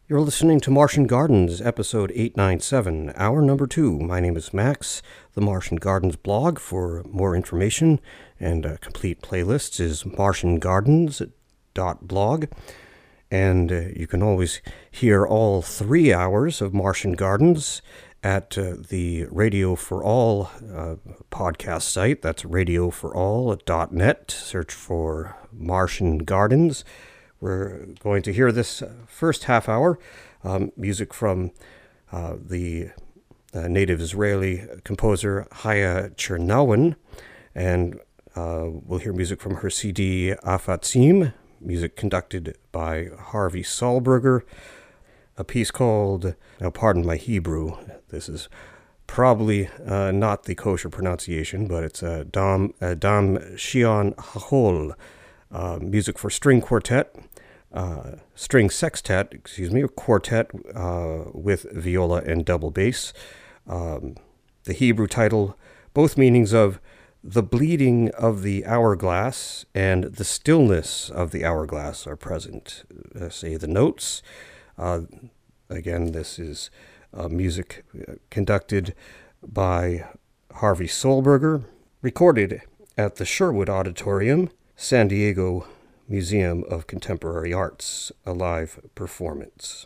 You're listening to Martian Gardens, episode 897, hour number 2. My name is Max. The Martian Gardens blog for more information and complete playlists is martiangardens.blog. And you can always hear all 3 hours of Martian Gardens at the Radio for All podcast site. That's radioforall.net. Search for Martian Gardens. We're going to hear this first half hour, music from the native Israeli composer Chaya Chernowan, and we'll hear music from her CD Afatzim, music conducted by Harvey Sahlberger, a piece called, now pardon my Hebrew, this is probably not the kosher pronunciation, but it's Dam Shion Hahol, music for string sextet, or quartet with viola and double bass. The Hebrew title, both meanings of the bleeding of the hourglass and the stillness of the hourglass are present, say the notes. Again, this is music conducted by Harvey Sahlberger, recorded at the Sherwood Auditorium, San Diego Museum of Contemporary Arts, a live performance.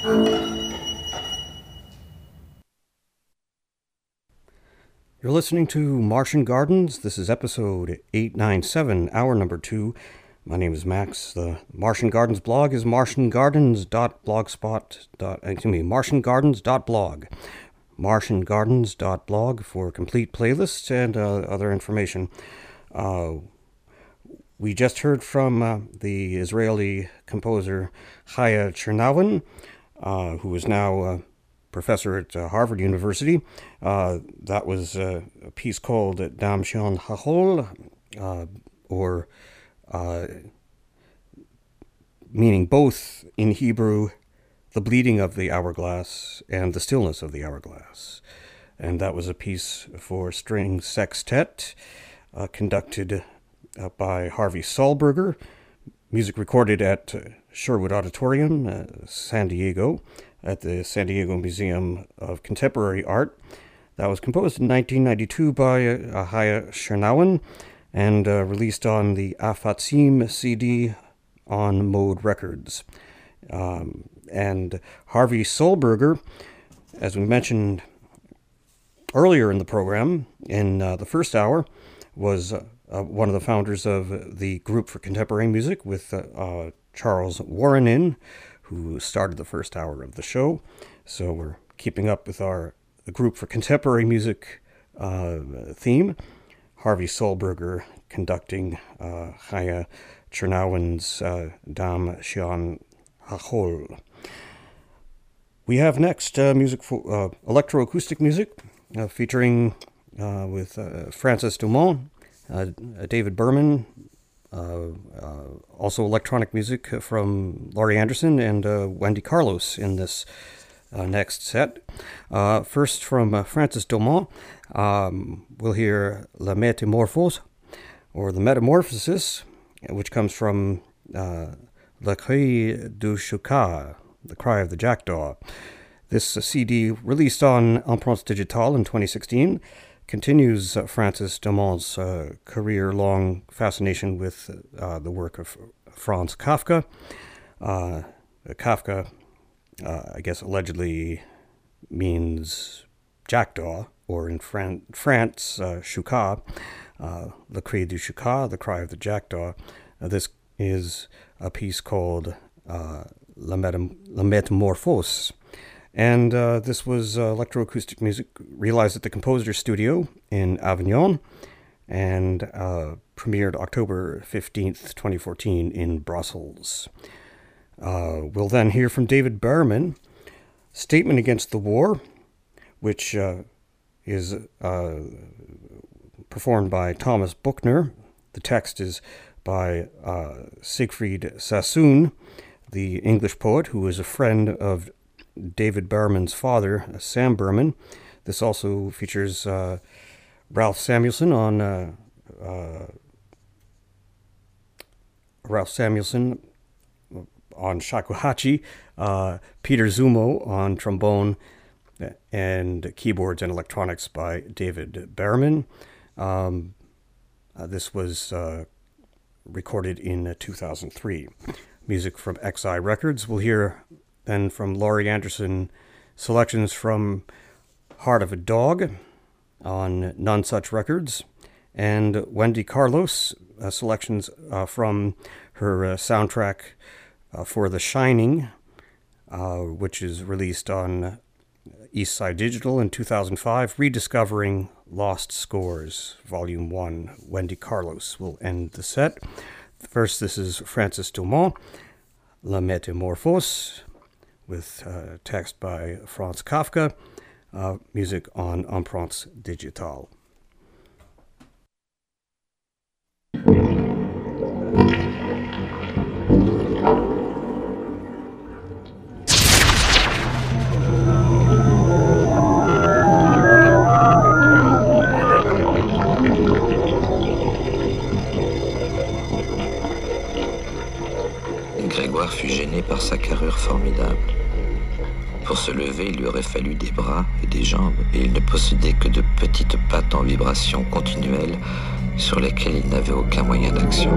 You're listening to Martian Gardens. This is episode 897, hour number 2. My name is Max. The Martian Gardens blog is martiangardens.blog. martiangardens.blog for complete playlists and other information. We just heard from the Israeli composer Chaya Chernovin, who is now professor at Harvard University. That was a piece called Dam Shion Hachol, or meaning both in Hebrew, the bleeding of the hourglass and the stillness of the hourglass. And that was a piece for string sextet, conducted by Harvey Sahlberger, music recorded at Sherwood Auditorium, San Diego, at the San Diego Museum of Contemporary Art. That was composed in 1992 by Chaya Chernovin and released on the Afatzim CD on Mode Records. And Harvey Sahlberger, as we mentioned earlier in the program, in the first hour, was one of the founders of the Group for Contemporary Music with Charles Warrenin, who started the first hour of the show. So we're keeping up with the Group for Contemporary Music theme. Harvey Sahlberger conducting Chaya Chernovin's Dam Shion Hachol. We have next music for electroacoustic music featuring with Francis Dumont, David Berman, also electronic music from Laurie Anderson and Wendy Carlos in this next set. First from Francis Dumont, we'll hear La Métamorphose, or The Metamorphosis, which comes from Le Cri du Choucas, The Cry of the Jackdaw. This CD, released on Empreintes Digitales in 2016, continues Francis Dumont's career-long fascination with the work of Franz Kafka. Kafka, I guess, allegedly means jackdaw, or in France, Choucas, Le Cri du Choucas, The Cry of the Jackdaw. This is a piece called La Métamorphose. And this was electroacoustic music realized at the Composer's Studio in Avignon and premiered October 15th, 2014 in Brussels. We'll then hear from David Berman, Statement Against the War, which is performed by Thomas Buchner. The text is by Siegfried Sassoon, the English poet who is a friend of David Berman's father, Sam Berman. This also features Ralph Samuelson on shakuhachi, Peter Zumo on trombone, and keyboards and electronics by David Berman. This was recorded in 2003. Music from XI Records. We'll hear then from Laurie Anderson selections from Heart of a Dog on None Such Records, and Wendy Carlos selections from her soundtrack for The Shining, which is released on Eastside Digital in 2005, Rediscovering Lost Scores, Volume 1. Wendy Carlos will end the set. First, this is Francis Dumont, La Métamorphose, with text by Franz Kafka, music on Empreintes Digitales. Grégoire fut gêné par sa carrure formidable. Pour se lever, il lui aurait fallu des bras et des jambes, et il ne possédait que de petites pattes en vibration continuelle sur lesquelles il n'avait aucun moyen d'action.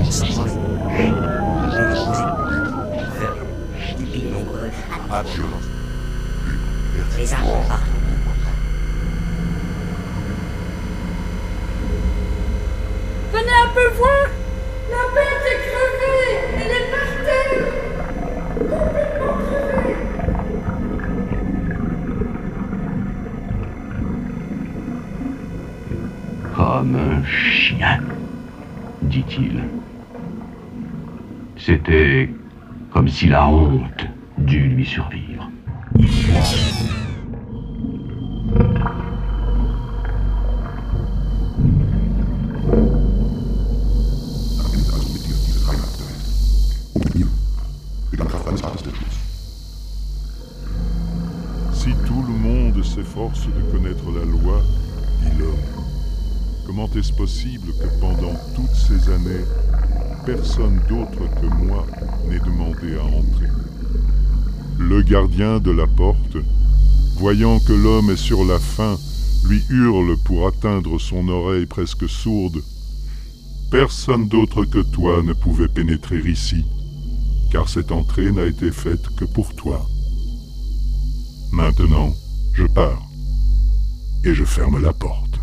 s'envolent. Des billes nombreuses. Pas de violence. Les arbres partout. Venez un peu voir! La bête est crevée! Elle est par terre! Complètement crevée! Comme un chien, dit-il. C'était comme si la honte dût lui survivre. Si tout le monde s'efforce de connaître la loi, dit l'homme, comment est-ce possible que pendant toutes ces années, personne d'autre que moi n'ait demandé à entrer? Le gardien de la porte, voyant que l'homme est sur la faim, lui hurle pour atteindre son oreille presque sourde. Personne d'autre que toi ne pouvait pénétrer ici, car cette entrée n'a été faite que pour toi. Maintenant, je pars, et je ferme la porte.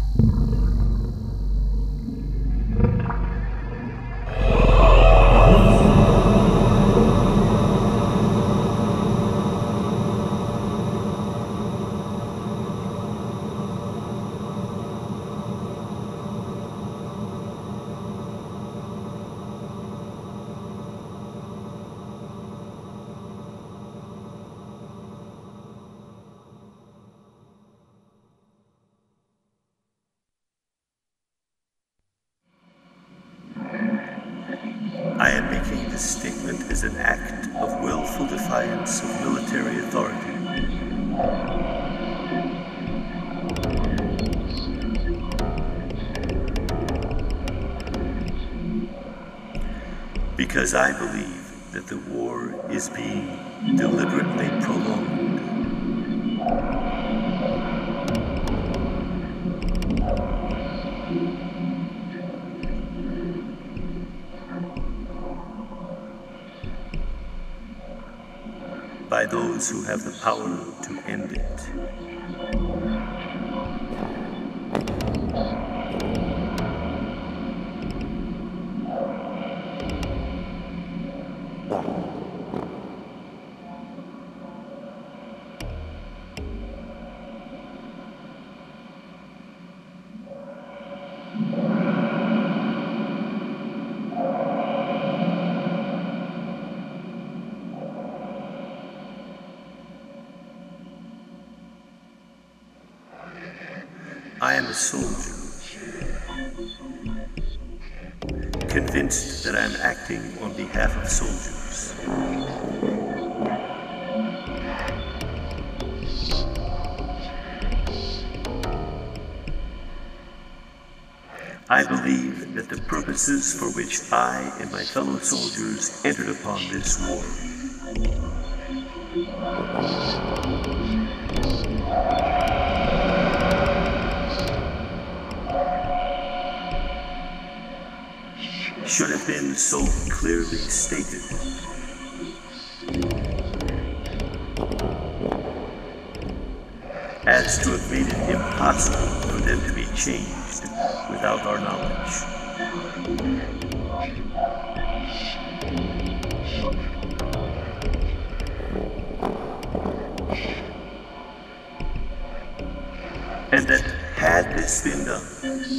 I am making this statement as an act of willful defiance of military authority. Because I believe that the war is being deliberately prolonged. By those who have the power to end it. I am a soldier, convinced that I am acting on behalf of soldiers. I believe that the purposes for which I and my fellow soldiers entered upon this war should have been so clearly stated as to have made it impossible for them to be changed without our knowledge. And that had this been done,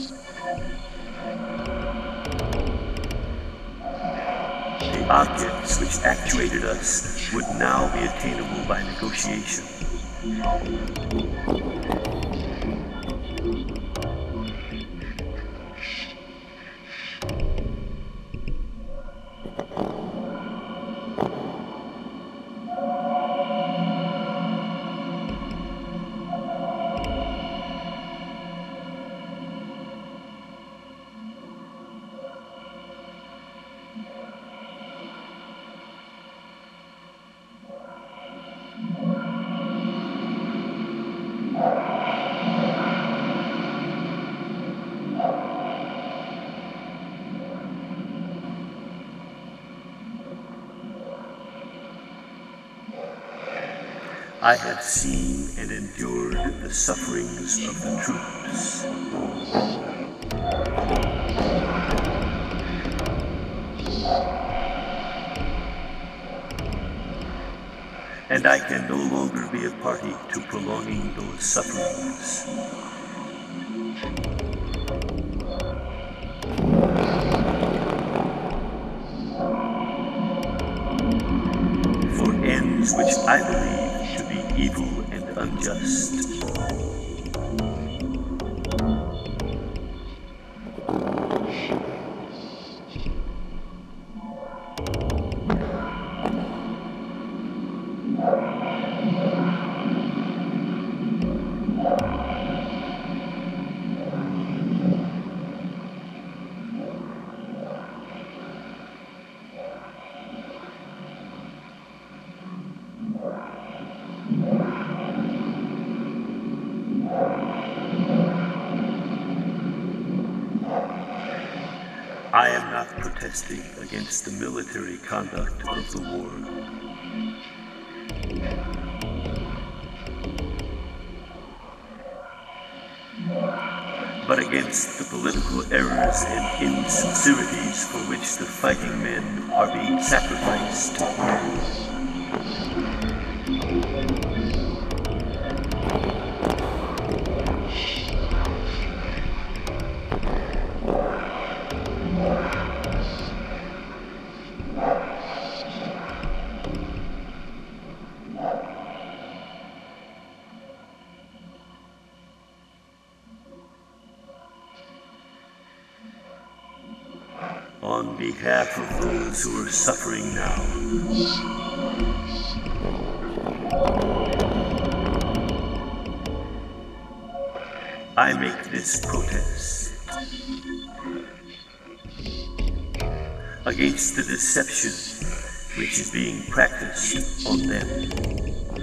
the objects which actuated us would now be attainable by negotiation. I have seen and endured the sufferings of the troops. And I can no longer be a party to prolonging those sufferings. For ends which I believe to be evil and unjust. I am not protesting against the military conduct of the war. But against the political errors and insincerities for which the fighting men are being sacrificed. On behalf of those who are suffering now, I make this protest against the deception which is being practiced on them.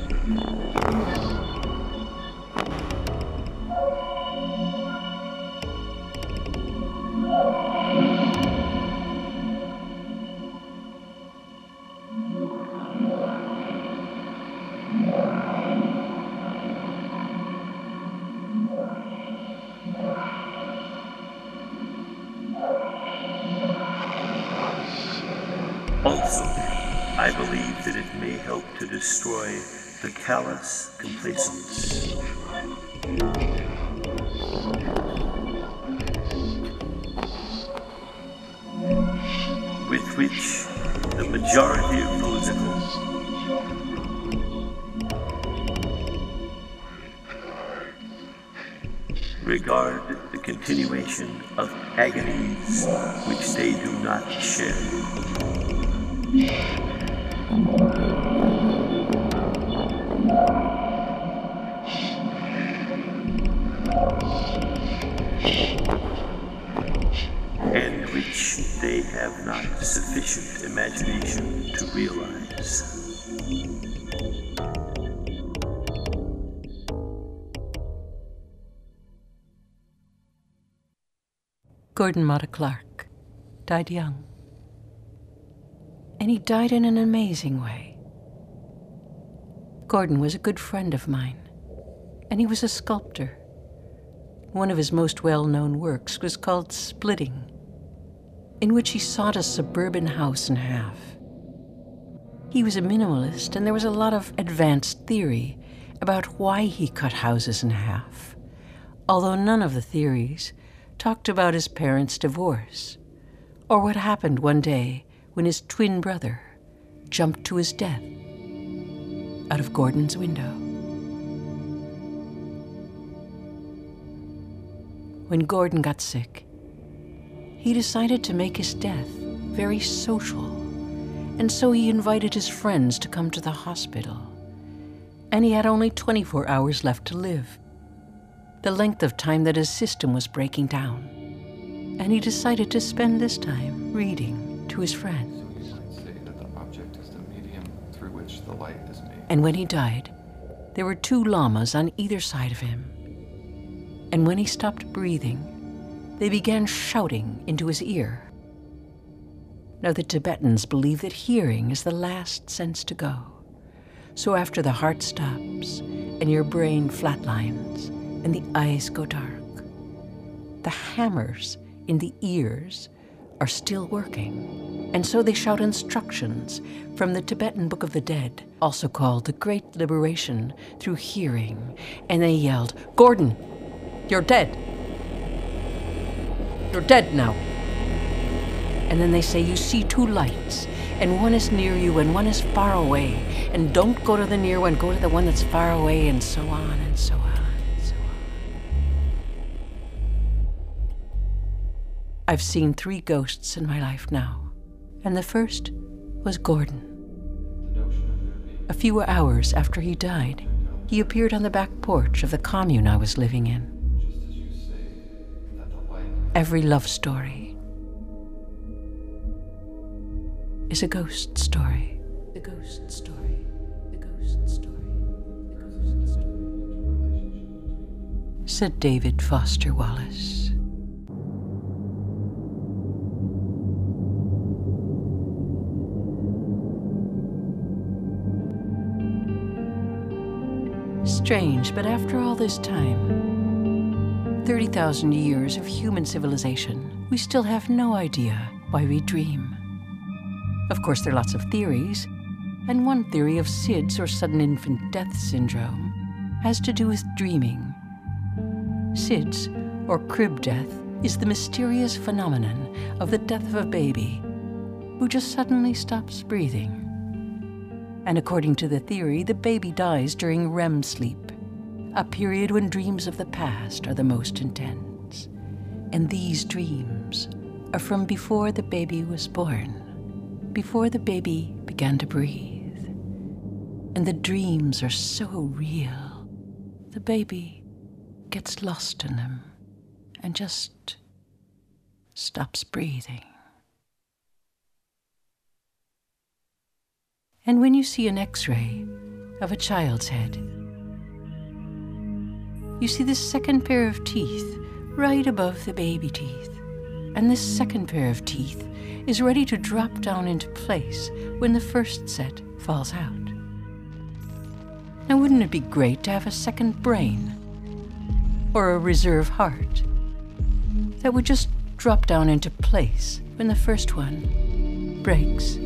Also, I believe that it may help to destroy the callous complacence with which the majority of politicals regard the continuation of agonies which they do not share. And which they have not sufficient imagination to realize. Gordon Motta Clark died young. And he died in an amazing way. Gordon was a good friend of mine, and he was a sculptor. One of his most well-known works was called Splitting, in which he sawed a suburban house in half. He was a minimalist, and there was a lot of advanced theory about why he cut houses in half, although none of the theories talked about his parents' divorce, or what happened one day when his twin brother jumped to his death out of Gordon's window. When Gordon got sick, he decided to make his death very social, and so he invited his friends to come to the hospital. And he had only 24 hours left to live, the length of time that his system was breaking down. And he decided to spend this time reading to his friends. And when he died, there were 2 llamas on either side of him. And when he stopped breathing, they began shouting into his ear. Now the Tibetans believe that hearing is the last sense to go. So after the heart stops and your brain flatlines and the eyes go dark, the hammers in the ears are still working. And so they shout instructions from the Tibetan Book of the Dead, also called The Great Liberation Through Hearing. And they yelled, "Gordon, you're dead. You're dead now." And then they say, "You see two lights, and one is near you and one is far away. And don't go to the near one, go to the one that's far away," and so on and so on and so on. I've seen 3 ghosts in my life now, and the first was Gordon. A few hours after he died, he appeared on the back porch of the commune I was living in. Every love story is a ghost story. The ghost story. The ghost story. The ghost story. Said David Foster Wallace. Strange, but after all this time, 30,000 years of human civilization, we still have no idea why we dream. Of course, there are lots of theories, and one theory of SIDS, or sudden infant death syndrome, has to do with dreaming. SIDS, or crib death, is the mysterious phenomenon of the death of a baby who just suddenly stops breathing. And according to the theory, the baby dies during REM sleep, a period when dreams of the past are the most intense. And these dreams are from before the baby was born, before the baby began to breathe. And the dreams are so real, the baby gets lost in them and just stops breathing. And when you see an X-ray of a child's head, you see this second pair of teeth right above the baby teeth. And this second pair of teeth is ready to drop down into place when the first set falls out. Now, wouldn't it be great to have a second brain or a reserve heart that would just drop down into place when the first one breaks?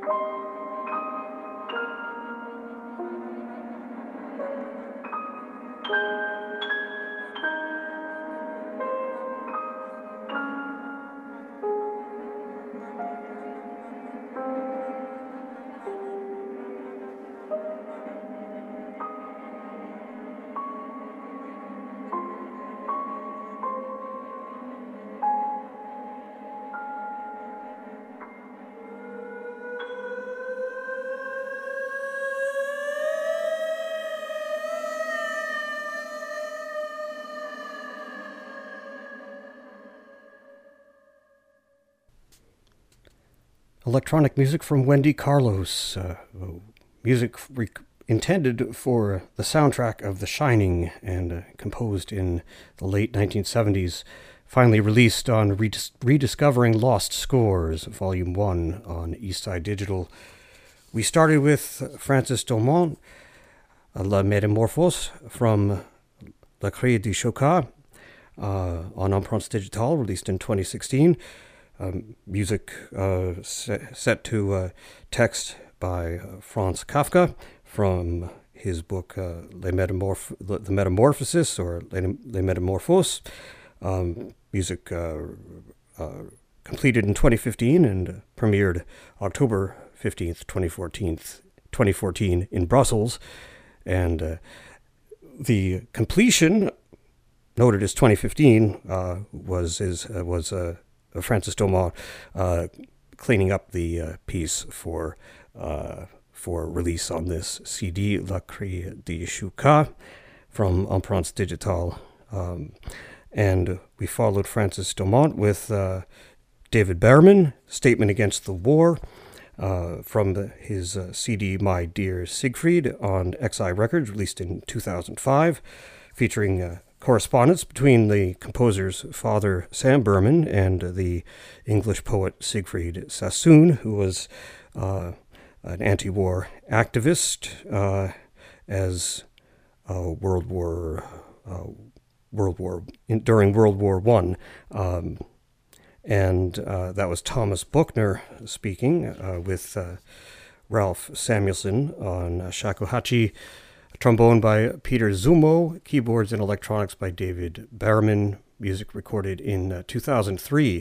Electronic music from Wendy Carlos, music intended for the soundtrack of The Shining and composed in the late 1970s, finally released on Rediscovering Lost Scores, Volume 1 on Eastside Digital. We started with Francis Dumont, La Métamorphose from La Clé du Chocat on Empreintes Digitales, released in 2016. Music set to text by Franz Kafka from his book The Metamorphosis, or Les Métamorphoses. Music completed in 2015 and premiered October 15th, 2014 in Brussels. And the completion, noted as 2015, was Francis Dumont cleaning up the piece for release on this CD, La Clé du Chocat, from Empreintes Digitales. And we followed Francis Dumont with David Berman, Statement Against the War, from his CD My Dear Siegfried on XI Records, released in 2005, featuring correspondence between the composer's father, Sam Berman, and the English poet Siegfried Sassoon, who was an anti-war activist during World War I. And that was Thomas Buchner speaking with Ralph Samuelson on shakuhachi, trombone by Peter Zumo, keyboards and electronics by David Berman, music recorded in 2003.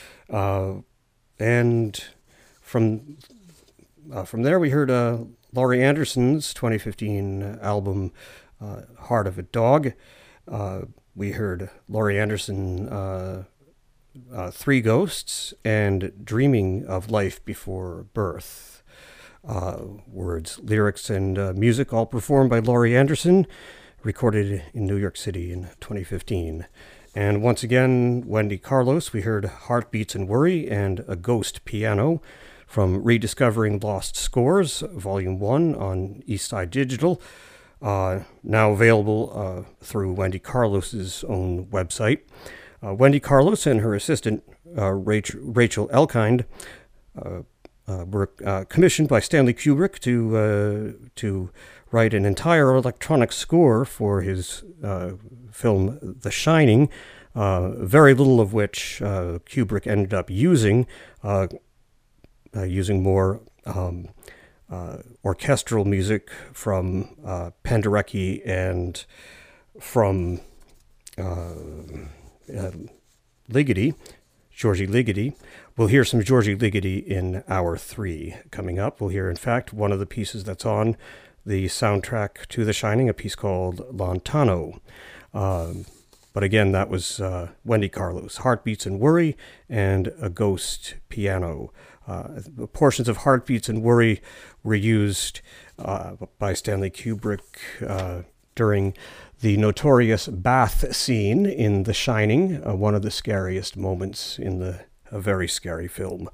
And from there we heard Laurie Anderson's 2015 album, Heart of a Dog. We heard Laurie Anderson, Three Ghosts, and Dreaming of Life Before Birth. Words, lyrics, and music all performed by Laurie Anderson, recorded in New York City in 2015. And once again, Wendy Carlos, we heard Heartbeats and Worry and A Ghost Piano from Rediscovering Lost Scores, Volume 1 on Eastside Digital, now available through Wendy Carlos's own website. Wendy Carlos and her assistant, Rachel Elkind, were commissioned by Stanley Kubrick to write an entire electronic score for his film The Shining, very little of which Kubrick ended up using more orchestral music from Penderecki and from Ligeti, Georgi Ligeti. We'll hear some Georgi Ligeti in Hour 3 coming up. We'll hear, in fact, one of the pieces that's on the soundtrack to The Shining, a piece called Lontano. But again, that was Wendy Carlos, Heartbeats and Worry, and A Ghost Piano. Portions of Heartbeats and Worry were used by Stanley Kubrick during the notorious bath scene in The Shining, one of the scariest moments in a very scary film.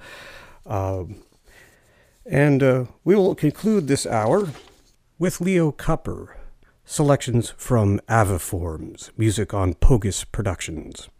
And we will conclude this hour with Leo Kupper, selections from Aviforms, music on Pogus Productions.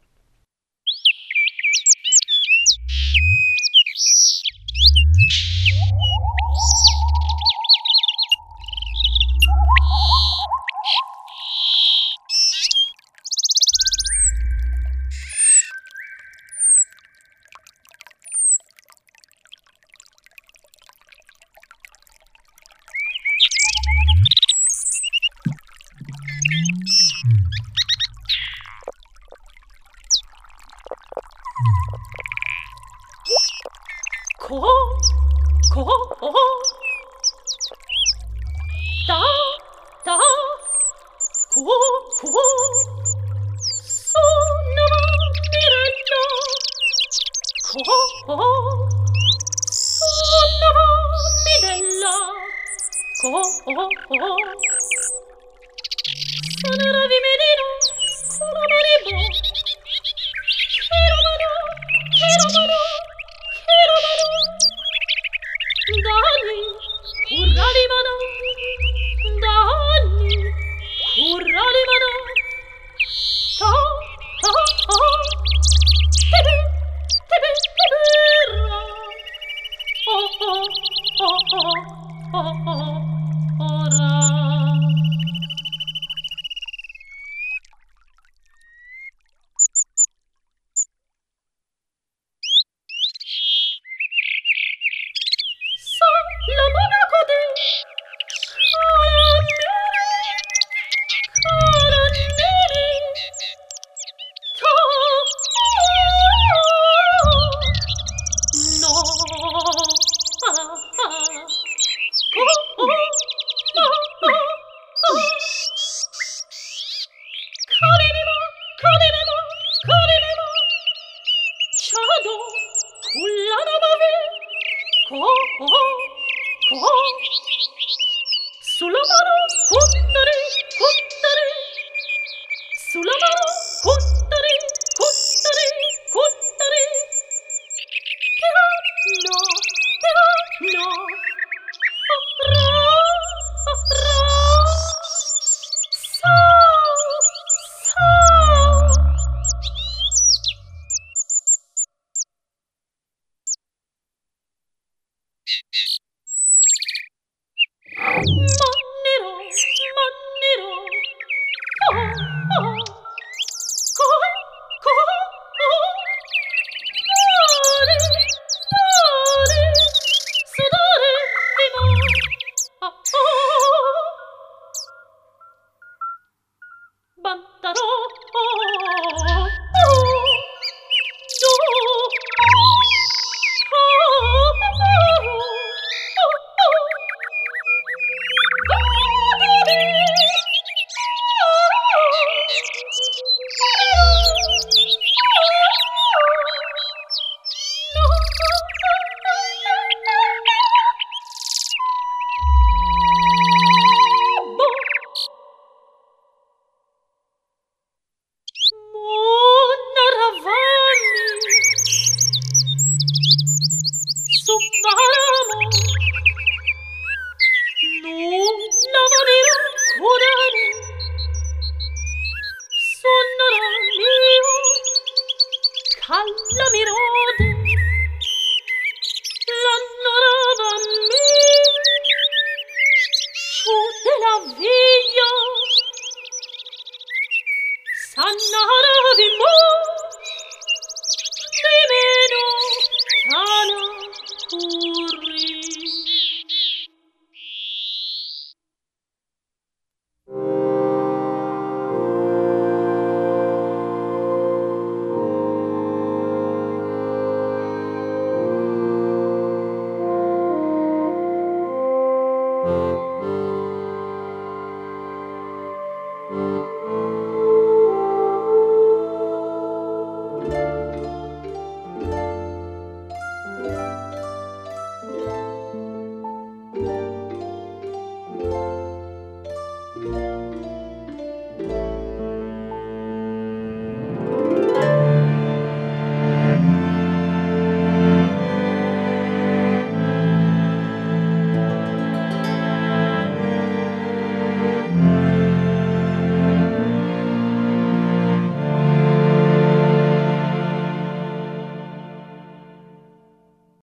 Ooh.